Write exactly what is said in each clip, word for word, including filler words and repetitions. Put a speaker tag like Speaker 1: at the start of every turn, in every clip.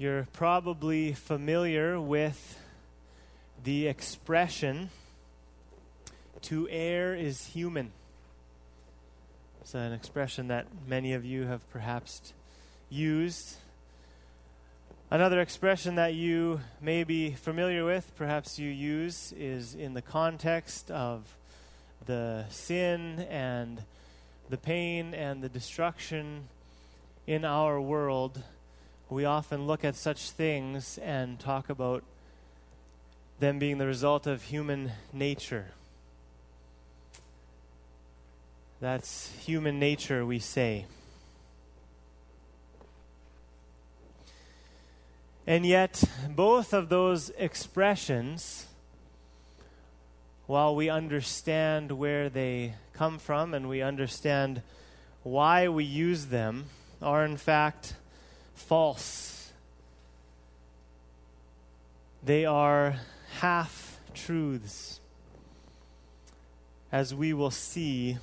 Speaker 1: You're probably familiar with the expression, to err is human. It's an expression that many of you have perhaps used. Another expression that you may be familiar with, perhaps you use, is in the context of the sin and the pain and the destruction in our world. We often look at such things and talk about them being the result of human nature. That's human nature, we say. And yet, both of those expressions, while we understand where they come from and we understand why we use them, are in fact false. They are half-truths, as we will see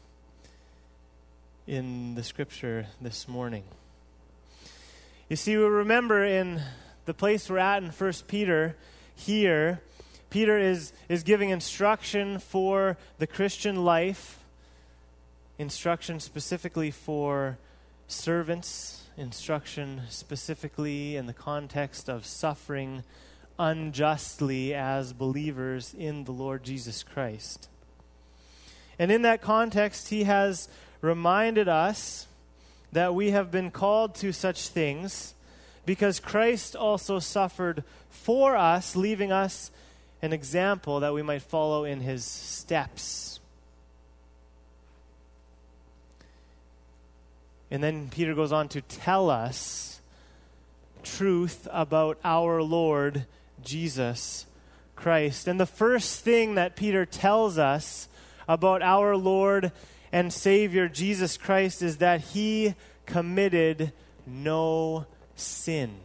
Speaker 1: in the scripture this morning. You see, we remember in the place we're at in First Peter here, Peter is, is giving instruction for the Christian life, instruction specifically for servants, instruction specifically in the context of suffering unjustly as believers in the Lord Jesus Christ. And in that context, he has reminded us that we have been called to such things because Christ also suffered for us, leaving us an example that we might follow in his steps. And then Peter goes on to tell us truth about our Lord Jesus Christ. And the first thing that Peter tells us about our Lord and Savior Jesus Christ is that he committed no sin.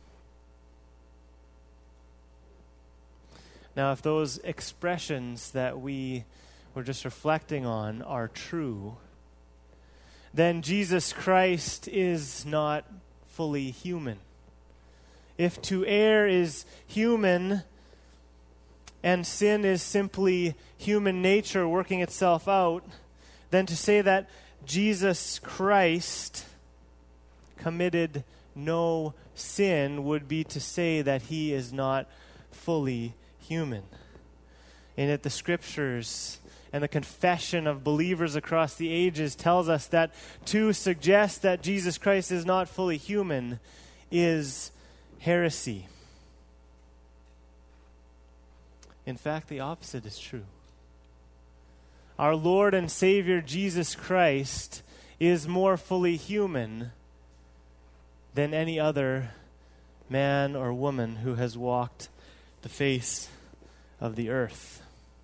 Speaker 1: Now, if those expressions that we were just reflecting on are true, then Jesus Christ is not fully human. If to err is human and sin is simply human nature working itself out, then to say that Jesus Christ committed no sin would be to say that he is not fully human. And yet the scriptures and the confession of believers across the ages tells us that to suggest that Jesus Christ is not fully human is heresy. In fact, the opposite is true. Our Lord and Savior Jesus Christ is more fully human than any other man or woman who has walked the face of the earth.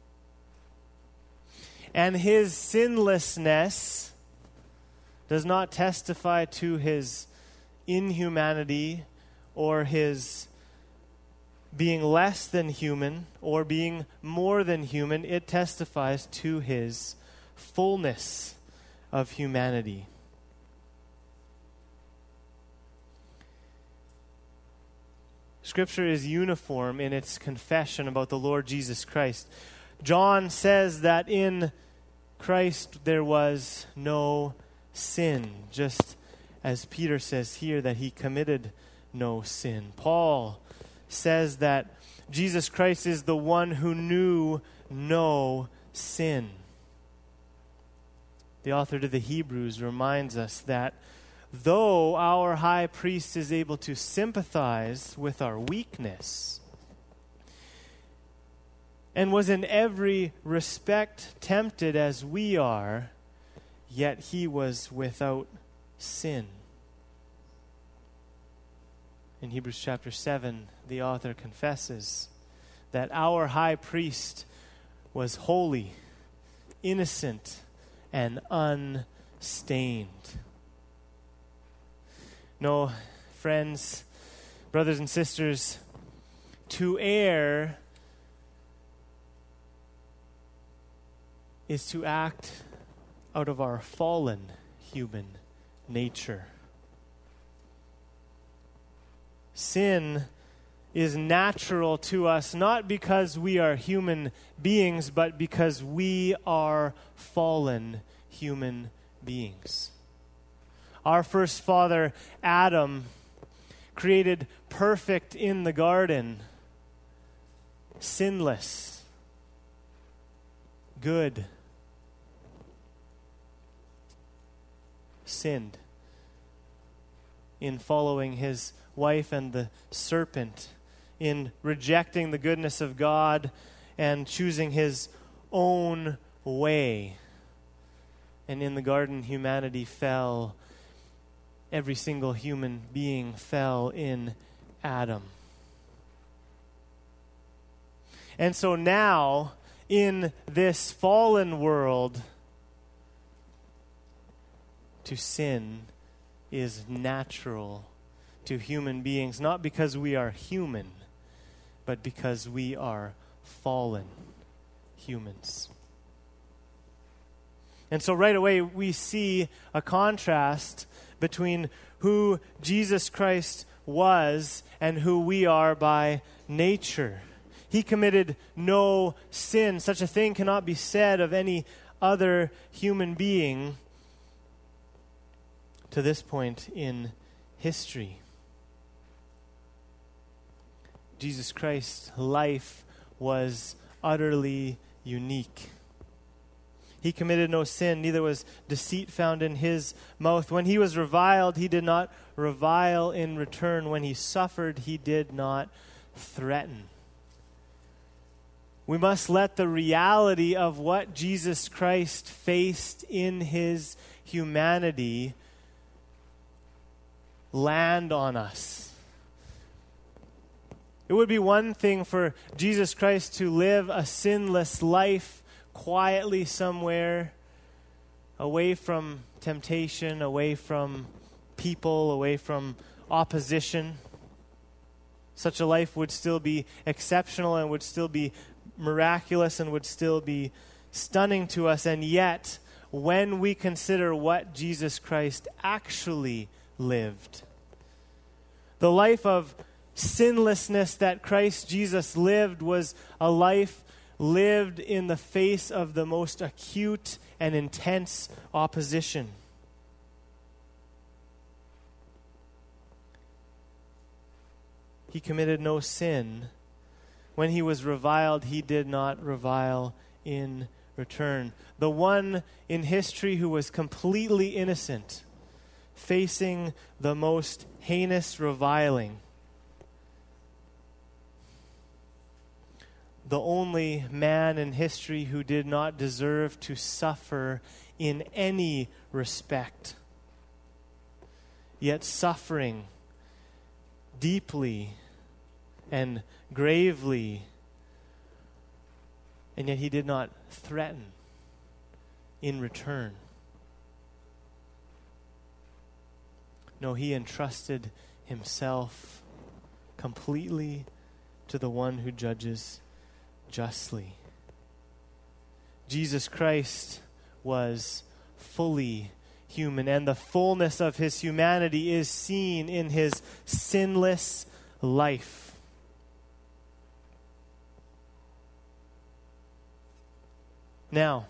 Speaker 1: And his sinlessness does not testify to his inhumanity or his being less than human or being more than human. It testifies to his fullness of humanity. Scripture is uniform in its confession about the Lord Jesus Christ. John says that in Christ there was no sin, just as Peter says here that he committed no sin. Paul says that Jesus Christ is the one who knew no sin. The author to the Hebrews reminds us that though our high priest is able to sympathize with our weakness and was in every respect tempted as we are, yet he was without sin. In Hebrews chapter seven, the author confesses that our high priest was holy, innocent, and unstained. No, friends, brothers and sisters, to err is to act out of our fallen human nature. Sin is natural to us, not because we are human beings, but because we are fallen human beings. Our first father, Adam, created perfect in the garden, sinless, good, sinned in following his wife and the serpent, in rejecting the goodness of God and choosing his own way. And in the garden, humanity fell. Every single human being fell in Adam. And so now, in this fallen world, to sin is natural to human beings, not because we are human, but because we are fallen humans. And so right away we see a contrast between who Jesus Christ was and who we are by nature. He committed no sin. Such a thing cannot be said of any other human being to this point in history. Jesus Christ's life was utterly unique. He committed no sin, neither was deceit found in his mouth. When he was reviled, he did not revile in return. When he suffered, he did not threaten. We must let the reality of what Jesus Christ faced in his humanity land on us. It would be one thing for Jesus Christ to live a sinless life quietly somewhere, away from temptation, away from people, away from opposition. Such a life would still be exceptional and would still be miraculous and would still be stunning to us. And yet, when we consider what Jesus Christ actually lived, the life of sinlessness that Christ Jesus lived was a life lived in the face of the most acute and intense opposition. He committed no sin. When he was reviled, he did not revile in return. The one in history who was completely innocent, facing the most heinous reviling. The only man in history who did not deserve to suffer in any respect, yet suffering deeply and gravely, and yet he did not threaten in return. No, he entrusted himself completely to the one who judges justly. Jesus Christ was fully human, and the fullness of his humanity is seen in his sinless life. Now,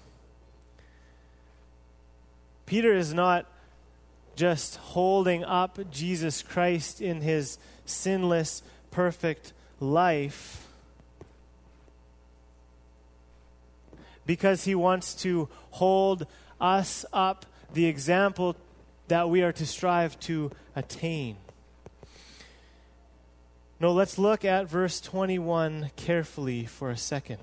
Speaker 1: Peter is not just holding up Jesus Christ in his sinless, perfect life because he wants to hold us up the example that we are to strive to attain. No, let's look at verse twenty-one carefully for a second.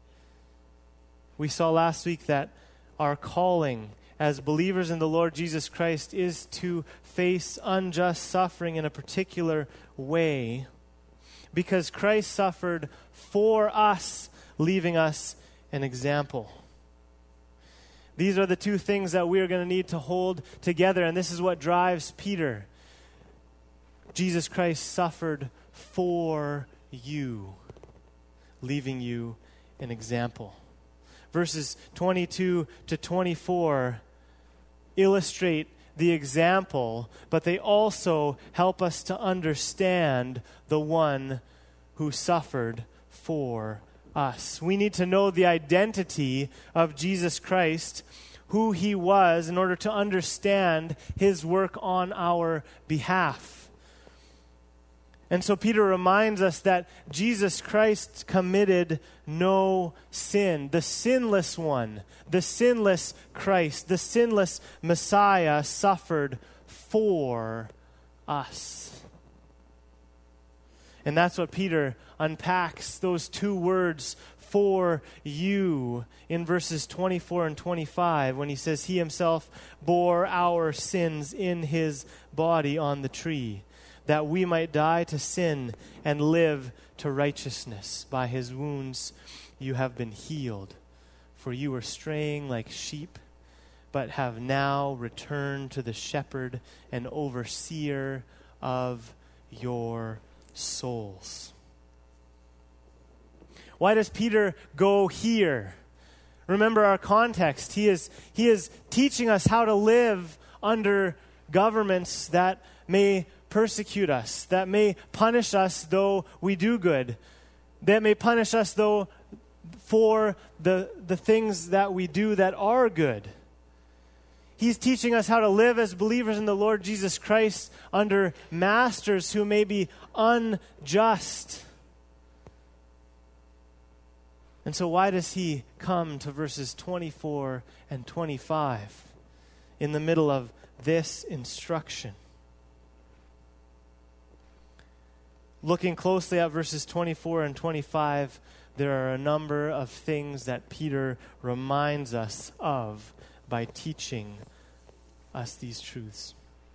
Speaker 1: We saw last week that our calling as believers in the Lord Jesus Christ is to face unjust suffering in a particular way because Christ suffered for us, leaving us an example. These are the two things that we are going to need to hold together, and this is what drives Peter. Jesus Christ suffered for you, leaving you an example. Verses twenty-two to twenty-four illustrate the example, but they also help us to understand the one who suffered for us. We need to know the identity of Jesus Christ, who he was, in order to understand his work on our behalf. And so Peter reminds us that Jesus Christ committed no sin. The sinless one, the sinless Christ, the sinless Messiah suffered for us. And that's what Peter unpacks, those two words, for you, in verses twenty-four and twenty-five, when he says he himself bore our sins in his body on the tree, that we might die to sin and live to righteousness. By his wounds you have been healed. For you were straying like sheep, but have now returned to the shepherd and overseer of your souls. Why does Peter go here? Remember our context. He is, he is teaching us how to live under governments that may persecute us, that may punish us though we do good, that may punish us though for the, the things that we do that are good. He's teaching us how to live as believers in the Lord Jesus Christ under masters who may be unjust. And so why does he come to verses twenty-four and twenty-five in the middle of this instruction? Looking closely at verses twenty-four and twenty-five, there are a number of things that Peter reminds us of by teaching us these truths.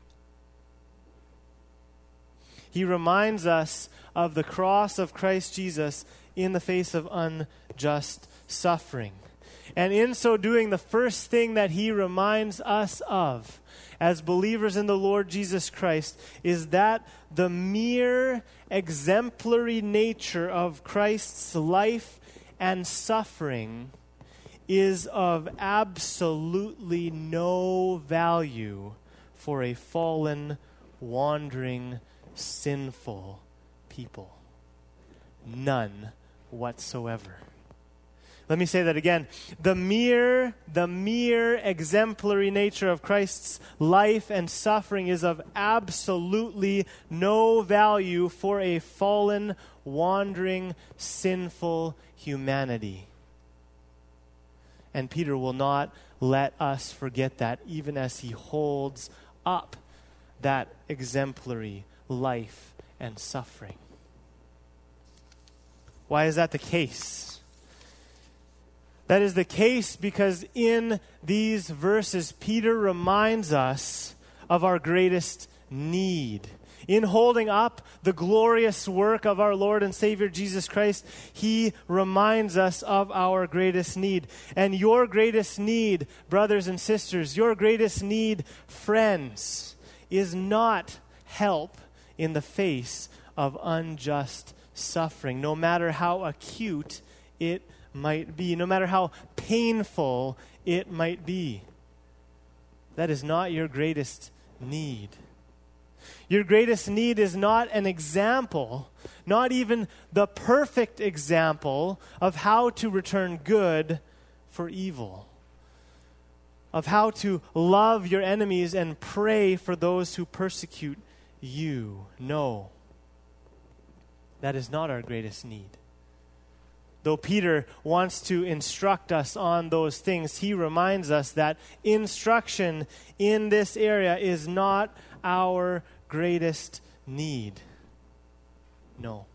Speaker 1: He reminds us of the cross of Christ Jesus in the face of unjust suffering. And in so doing, the first thing that he reminds us of as believers in the Lord Jesus Christ is that the mere exemplary nature of Christ's life and suffering is of absolutely no value for a fallen, wandering, sinful people. None whatsoever. Let me say that again. The mere, the mere exemplary nature of Christ's life and suffering is of absolutely no value for a fallen, wandering, sinful humanity. And Peter will not let us forget that, even as he holds up that exemplary life and suffering. Why is that the case? That is the case because in these verses, Peter reminds us of our greatest need. In holding up the glorious work of our Lord and Savior Jesus Christ, he reminds us of our greatest need. And your greatest need, brothers and sisters, your greatest need, friends, is not help in the face of unjust suffering, no matter how acute it might be, no matter how painful it might be. That is not your greatest need. Your greatest need is not an example, not even the perfect example of how to return good for evil, of how to love your enemies and pray for those who persecute you. No, that is not our greatest need. Though Peter wants to instruct us on those things, he reminds us that instruction in this area is not our greatest need. No.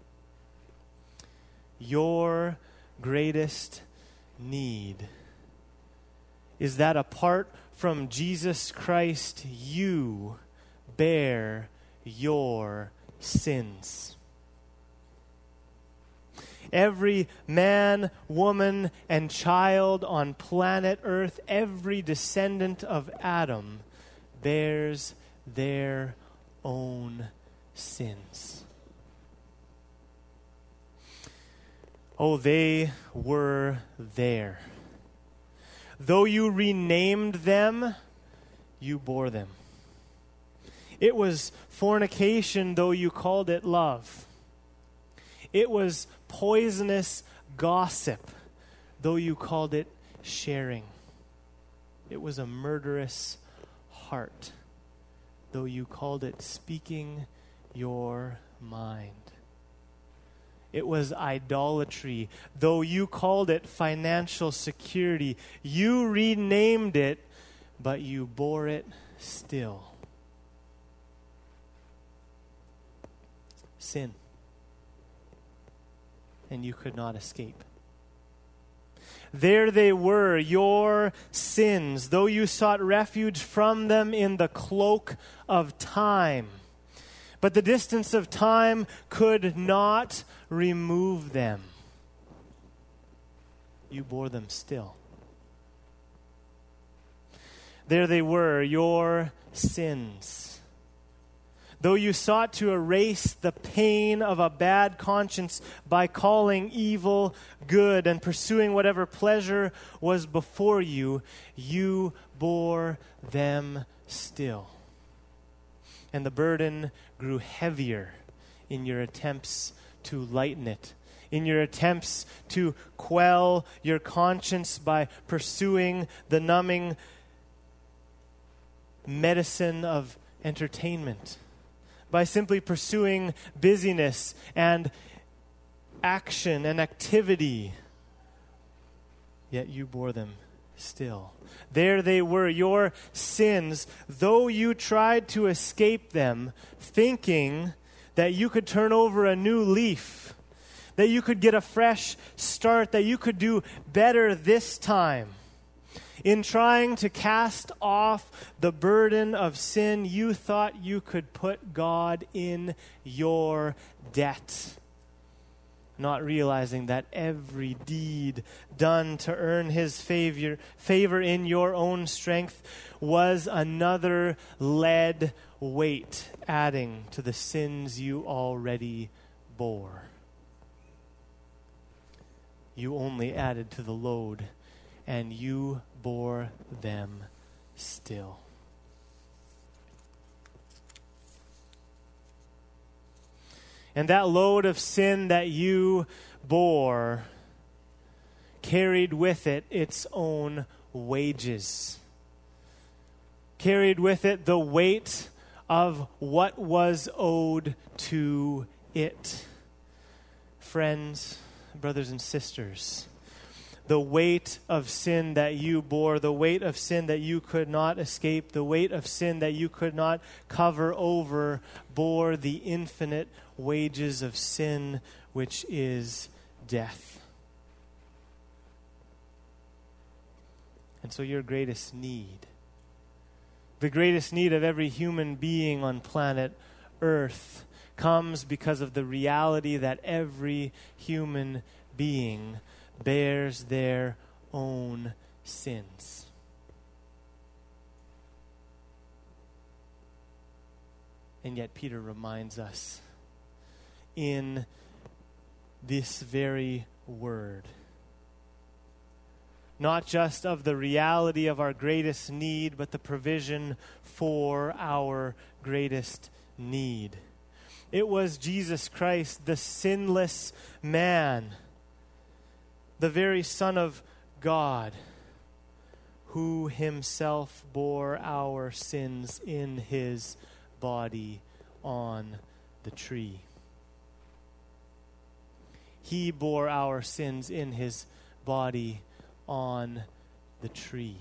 Speaker 1: Your greatest need is that apart from Jesus Christ, you bear your sins. Every man, woman, and child on planet Earth, every descendant of Adam, bears their own sins. Oh, they were there. Though you renamed them, you bore them. It was fornication, though you called it love. It was poisonous gossip, though you called it sharing. It was a murderous heart, though you called it speaking your mind. It was idolatry, though you called it financial security. You renamed it, but you bore it still. Sin. And you could not escape. There they were, your sins, though you sought refuge from them in the cloak of time. But the distance of time could not remove them. You bore them still. There they were, your sins. Though you sought to erase the pain of a bad conscience by calling evil good and pursuing whatever pleasure was before you, you bore them still. And the burden grew heavier in your attempts to lighten it, in your attempts to quell your conscience by pursuing the numbing medicine of entertainment, by simply pursuing busyness and action and activity. Yet you bore them still. There they were, your sins, though you tried to escape them, thinking that you could turn over a new leaf, that you could get a fresh start, that you could do better this time. In trying to cast off the burden of sin, you thought you could put God in your debt, not realizing that every deed done to earn his favor, favor in your own strength was another lead weight adding to the sins you already bore. You only added to the load, and you bore them still. And that load of sin that you bore carried with it its own wages. Carried with it the weight of what was owed to it. Friends, brothers and sisters, the weight of sin that you bore, the weight of sin that you could not escape, the weight of sin that you could not cover over, bore the infinite wages of sin, which is death. And so your greatest need, the greatest need of every human being on planet Earth, comes because of the reality that every human being bears their own sins. And yet Peter reminds us in this very word, not just of the reality of our greatest need, but the provision for our greatest need. It was Jesus Christ, the sinless man, the very Son of God, who himself bore our sins in his body on the tree. He bore our sins in his body on the tree.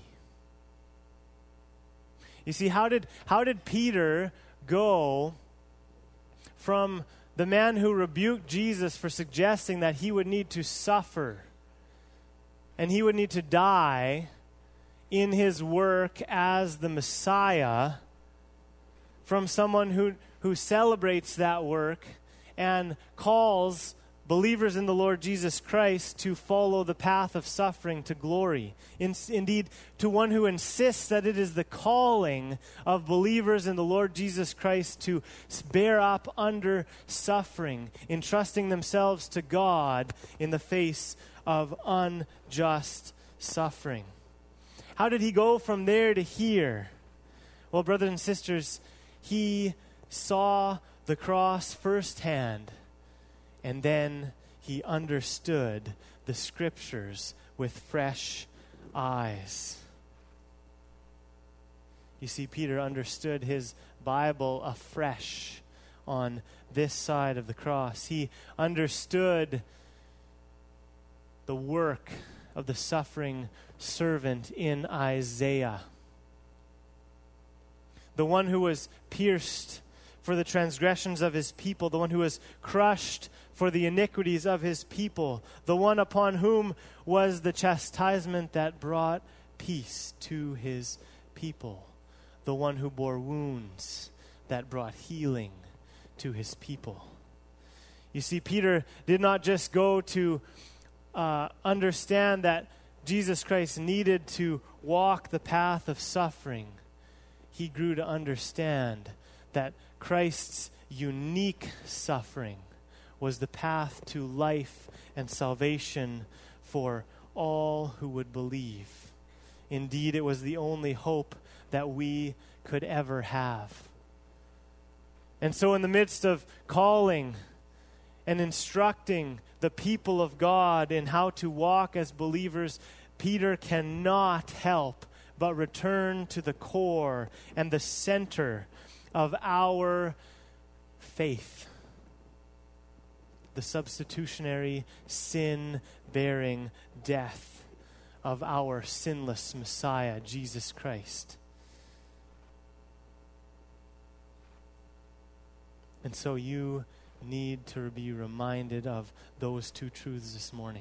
Speaker 1: You see, how did how did Peter go from the man who rebuked Jesus for suggesting that he would need to suffer and he would need to die in his work as the Messiah, from someone who, who celebrates that work and calls believers in the Lord Jesus Christ to follow the path of suffering to glory. In, indeed, to one who insists that it is the calling of believers in the Lord Jesus Christ to bear up under suffering, entrusting themselves to God in the face of unjust suffering. How did he go from there to here? Well, brothers and sisters, he saw the cross firsthand, and then he understood the Scriptures with fresh eyes. You see, Peter understood his Bible afresh on this side of the cross. He understood the work of the suffering servant in Isaiah, the one who was pierced for the transgressions of his people, the one who was crushed for the iniquities of his people, the one upon whom was the chastisement that brought peace to his people, the one who bore wounds that brought healing to his people. You see, Peter did not just go to uh, understand that Jesus Christ needed to walk the path of suffering. He grew to understand that Christ's unique suffering was the path to life and salvation for all who would believe. Indeed, it was the only hope that we could ever have. And so in the midst of calling and instructing the people of God in how to walk as believers, Peter cannot help but return to the core and the center of our faith. The substitutionary, sin-bearing death of our sinless Messiah, Jesus Christ. And so you need to be reminded of those two truths this morning.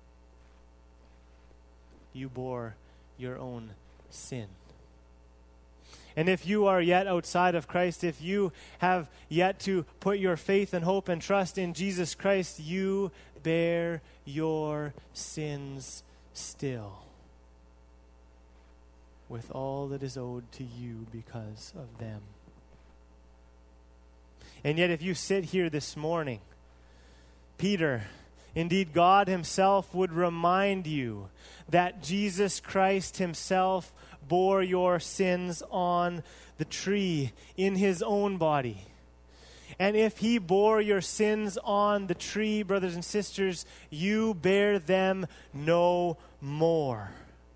Speaker 1: You bore your own sin. And if you are yet outside of Christ, if you have yet to put your faith and hope and trust in Jesus Christ, you bear your sins still, with all that is owed to you because of them. And yet if you sit here this morning, Peter, indeed God himself would remind you that Jesus Christ himself bore your sins on the tree in his own body. And if he bore your sins on the tree, brothers and sisters, you bear them no more.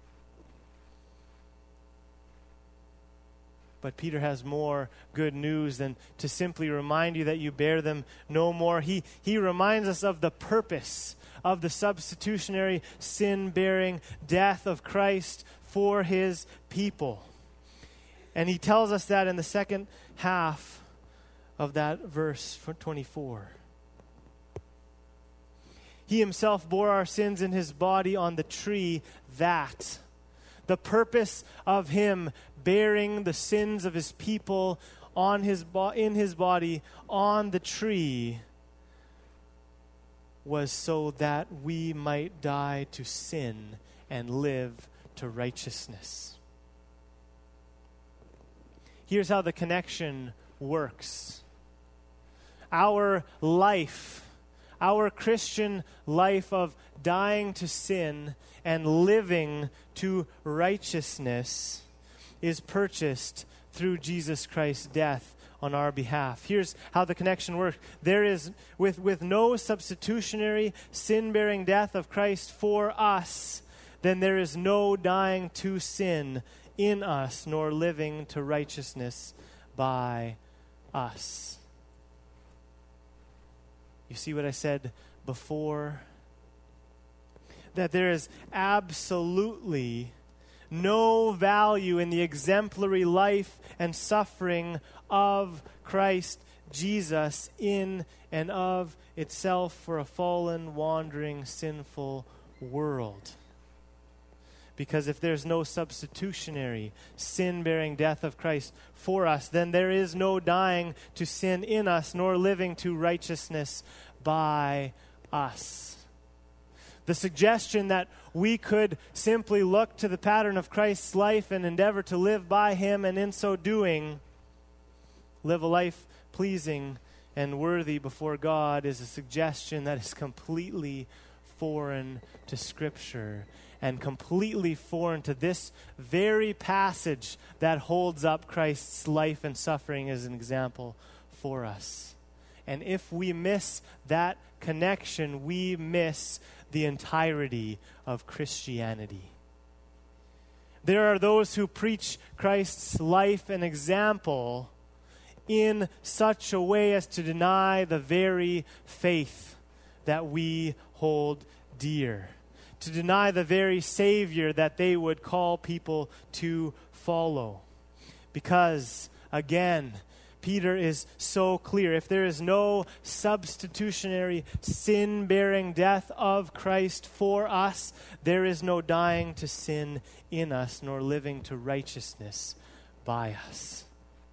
Speaker 1: But Peter has more good news than to simply remind you that you bear them no more. He, he reminds us of the purpose of the substitutionary sin-bearing death of Christ for his people. And he tells us that in the second half of that verse twenty-four. He himself bore our sins in his body on the tree, that the purpose of him bearing the sins of his people on his bo- in his body on the tree was so that we might die to sin and live to righteousness. Here's how the connection works. Our life, our Christian life of dying to sin and living to righteousness is purchased through Jesus Christ's death on our behalf. Here's how the connection works. There is, with, with no substitutionary sin-bearing death of Christ for us, then there is no dying to sin in us, nor living to righteousness by us. You see what I said before? That there is absolutely no value in the exemplary life and suffering of Christ Jesus in and of itself for a fallen, wandering, sinful world. Because if there's no substitutionary, sin-bearing death of Christ for us, then there is no dying to sin in us, nor living to righteousness by us. The suggestion that we could simply look to the pattern of Christ's life and endeavor to live by him, and in so doing, live a life pleasing and worthy before God, is a suggestion that is completely foreign to Scripture and completely foreign to this very passage that holds up Christ's life and suffering as an example for us. And if we miss that connection, we miss the entirety of Christianity. There are those who preach Christ's life and example in such a way as to deny the very faith that we hold dear, to deny the very Savior that they would call people to follow. Because, again, Peter is so clear. If there is no substitutionary sin-bearing death of Christ for us, there is no dying to sin in us, nor living to righteousness by us.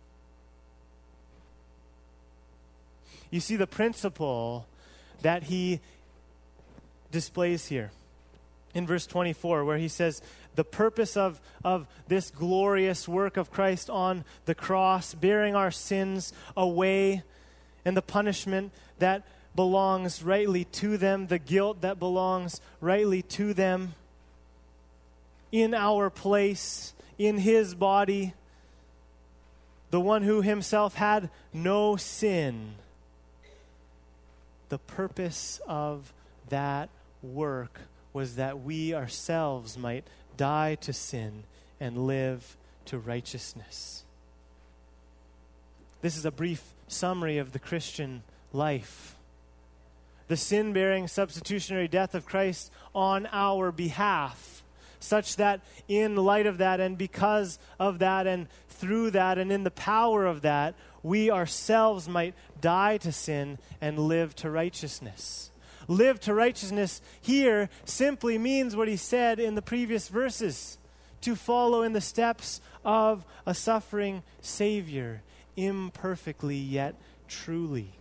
Speaker 1: You see the principle that he displays here in verse twenty-four, where he says, the purpose of, of this glorious work of Christ on the cross, bearing our sins away, and the punishment that belongs rightly to them, the guilt that belongs rightly to them, in our place, in his body, the one who himself had no sin. The purpose of that work was that we ourselves might die to sin and live to righteousness. This is a brief summary of the Christian life. The sin-bearing substitutionary death of Christ on our behalf, such that in light of that and because of that and through that and in the power of that, we ourselves might die to sin and live to righteousness. Live to righteousness here simply means what he said in the previous verses, to follow in the steps of a suffering Savior, imperfectly yet truly.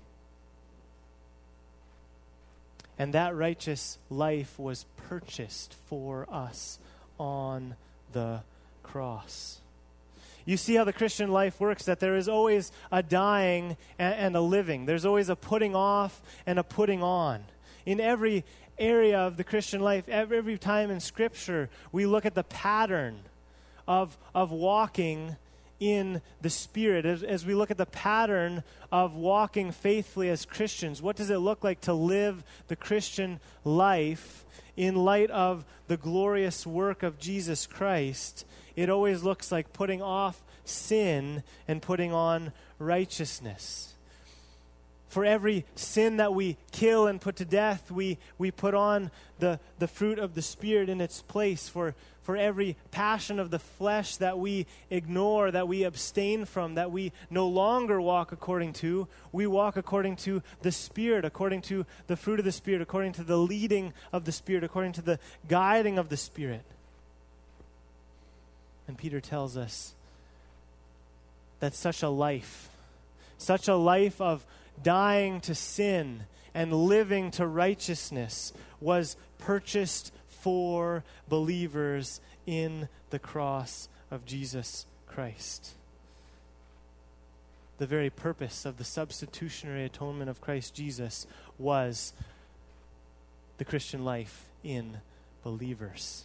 Speaker 1: And that righteous life was purchased for us on the cross. You see how the Christian life works, that there is always a dying and, and a living. There's always a putting off and a putting on. In every area of the Christian life, every, every time in Scripture, we look at the pattern of, of walking in the Spirit. As, as we look at the pattern of walking faithfully as Christians, what does it look like to live the Christian life in light of the glorious work of Jesus Christ? It always looks like putting off sin and putting on righteousness. For every sin that we kill and put to death, we, we put on the, the fruit of the Spirit in its place. For, for every passion of the flesh that we ignore, that we abstain from, that we no longer walk according to, we walk according to the Spirit, according to the fruit of the Spirit, according to the leading of the Spirit, according to the guiding of the Spirit. And Peter tells us that such a life, such a life of dying to sin and living to righteousness was purchased for believers in the cross of Jesus Christ. The very purpose of the substitutionary atonement of Christ Jesus was the Christian life in believers.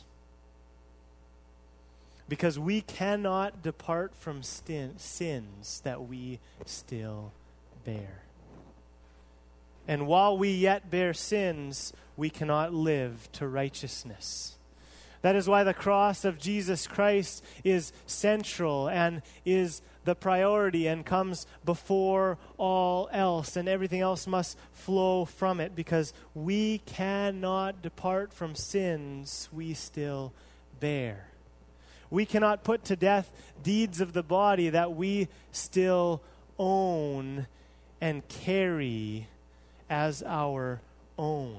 Speaker 1: Because we cannot depart from sin, sins that we still bear. And while we yet bear sins, we cannot live to righteousness. That is why the cross of Jesus Christ is central and is the priority and comes before all else, and everything else must flow from it, because we cannot depart from sins we still bear. We cannot put to death deeds of the body that we still own and carry as our own.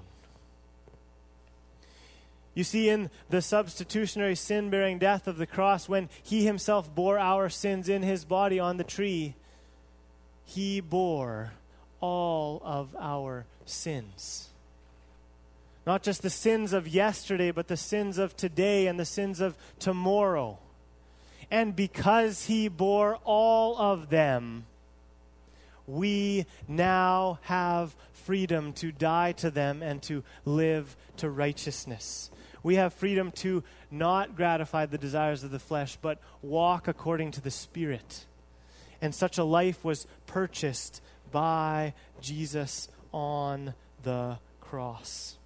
Speaker 1: You see, in the substitutionary sin-bearing death of the cross, when he himself bore our sins in his body on the tree, he bore all of our sins. Not just the sins of yesterday, but the sins of today and the sins of tomorrow. And because he bore all of them, we now have freedom to die to them and to live to righteousness. We have freedom to not gratify the desires of the flesh, but walk according to the Spirit. And such a life was purchased by Jesus on the cross.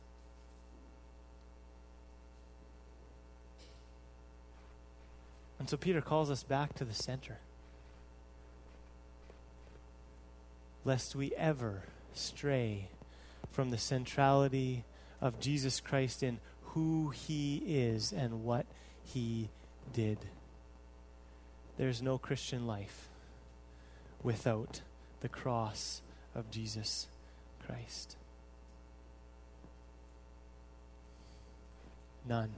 Speaker 1: And so Peter calls us back to the center, lest we ever stray from the centrality of Jesus Christ in who he is and what he did. There's no Christian life without the cross of Jesus Christ. None.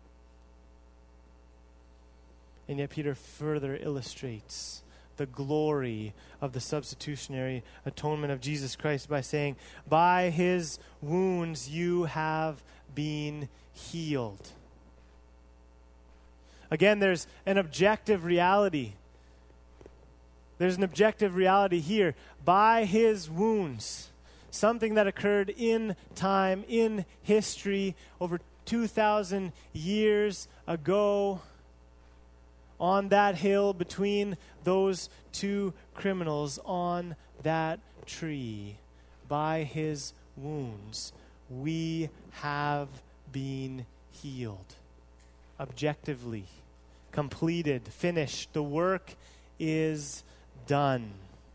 Speaker 1: And yet Peter further illustrates the glory of the substitutionary atonement of Jesus Christ by saying, by his wounds you have been healed. Again, there's an objective reality. There's an objective reality here. By his wounds, something that occurred in time, in history, over two thousand years ago, on that hill between those two criminals on that tree, by his wounds, we have been healed. Objectively, completed, finished. The work is done.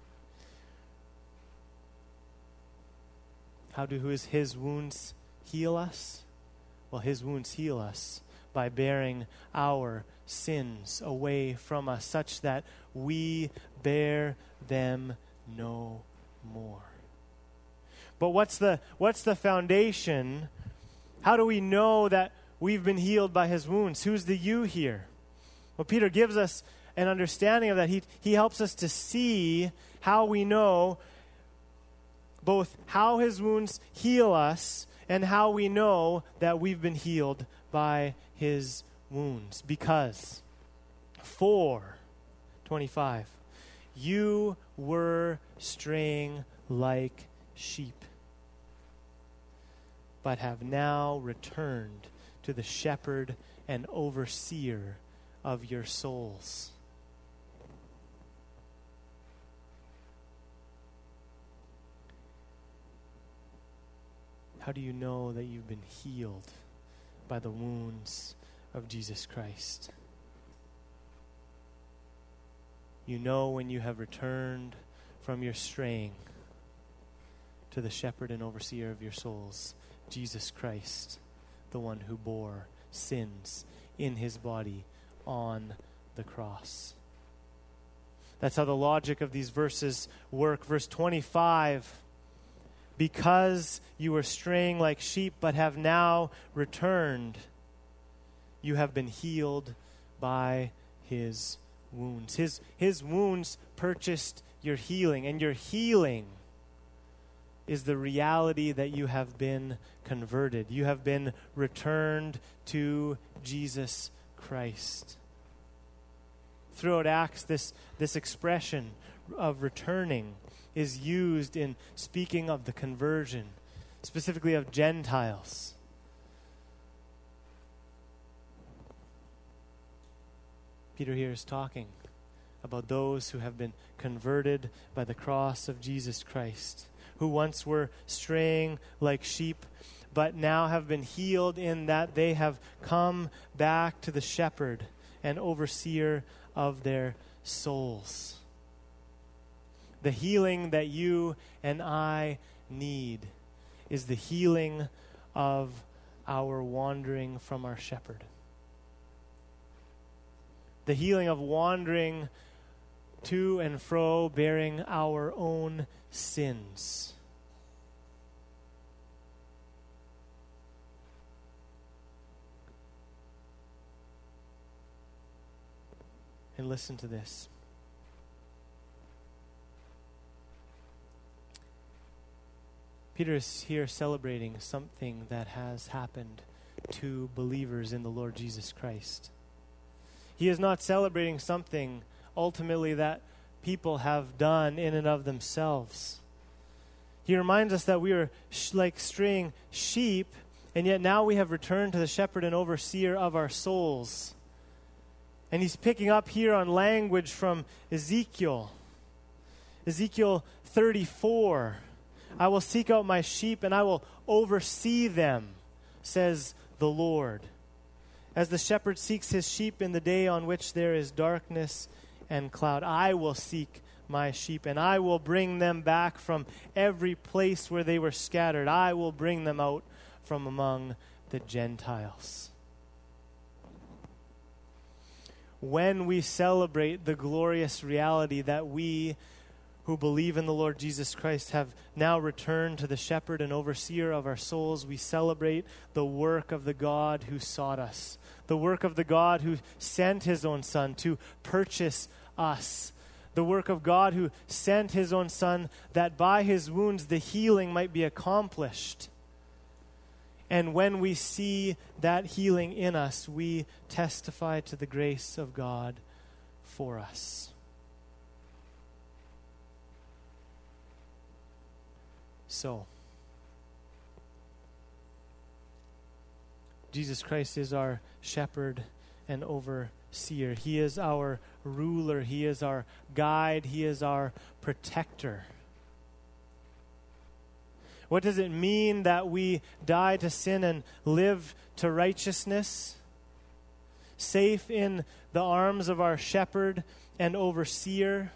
Speaker 1: How do his, his wounds heal us? Well, his wounds heal us by bearing our sins away from us, such that we bear them no more. But what's the what's the foundation? How do we know that we've been healed by his wounds? Who's the you here? Well, Peter gives us an understanding of that. He, he helps us to see how we know both how his wounds heal us and how we know that we've been healed by his wounds. Because, for, twenty-five, you were straying like sheep, but have now returned to the shepherd and overseer of your souls. How do you know that you've been healed by the wounds of Jesus Christ? You know when you have returned from your straying to the shepherd and overseer of your souls, Jesus Christ, the one who bore sins in his body on the cross. That's how the logic of these verses work. Verse twenty-five, because you were straying like sheep but have now returned, you have been healed by his wounds. His, his wounds purchased your healing, and your healing is the reality that you have been converted. You have been returned to Jesus Christ. Throughout Acts, this, this expression of returning is used in speaking of the conversion, specifically of Gentiles. Peter here is talking about those who have been converted by the cross of Jesus Christ, who once were straying like sheep, but now have been healed in that they have come back to the shepherd and overseer of their souls. The healing that you and I need is the healing of our wandering from our shepherd. The healing of wandering to and fro, bearing our own sins. And listen to this. Peter is here celebrating something that has happened to believers in the Lord Jesus Christ. He is not celebrating something ultimately that people have done in and of themselves. He reminds us that we are sh- like straying sheep, and yet now we have returned to the shepherd and overseer of our souls. And he's picking up here on language from Ezekiel. Ezekiel thirty-four. I will seek out my sheep and I will oversee them, says the Lord. As the shepherd seeks his sheep in the day on which there is darkness and cloud, I will seek my sheep, and I will bring them back from every place where they were scattered. I will bring them out from among the Gentiles. When we celebrate the glorious reality that we who believe in the Lord Jesus Christ have now returned to the shepherd and overseer of our souls, we celebrate the work of the God who sought us, the work of the God who sent his own Son to purchase us, the work of God who sent his own Son that by his wounds the healing might be accomplished. And when we see that healing in us, we testify to the grace of God for us. So, Jesus Christ is our shepherd and overseer. He is our ruler. He is our guide. He is our protector. What does it mean that we die to sin and live to righteousness? Safe in the arms of our shepherd and overseer.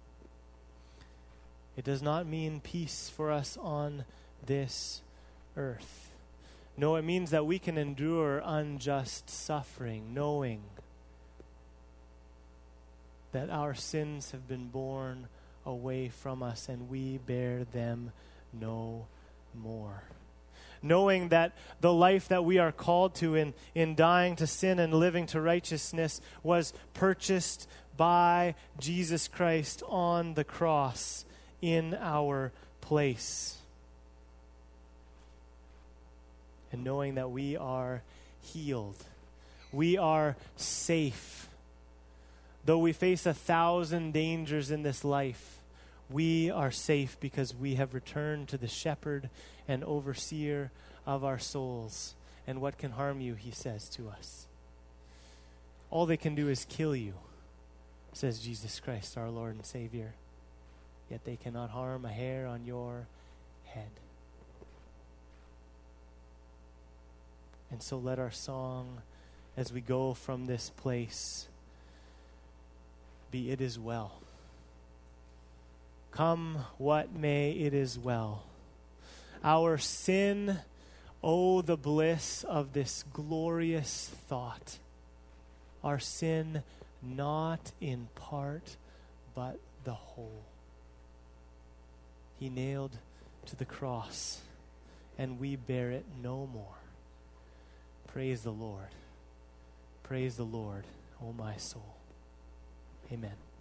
Speaker 1: It does not mean peace for us on this earth. No, it means that we can endure unjust suffering, knowing that our sins have been borne away from us and we bear them no more. Knowing that the life that we are called to in, in dying to sin and living to righteousness was purchased by Jesus Christ on the cross in our place. And knowing that we are healed, we are safe. Though we face a thousand dangers in this life, we are safe because we have returned to the shepherd and overseer of our souls. And what can harm you, he says to us? All they can do is kill you, says Jesus Christ, our Lord and Savior. Yet they cannot harm a hair on your head. And so let our song as we go from this place be, "It is well. Come what may, it is well. Our sin, oh, the bliss of this glorious thought. Our sin not in part, but the whole. He nailed to the cross, and we bear it no more. Praise the Lord. Praise the Lord, O my soul." Amen.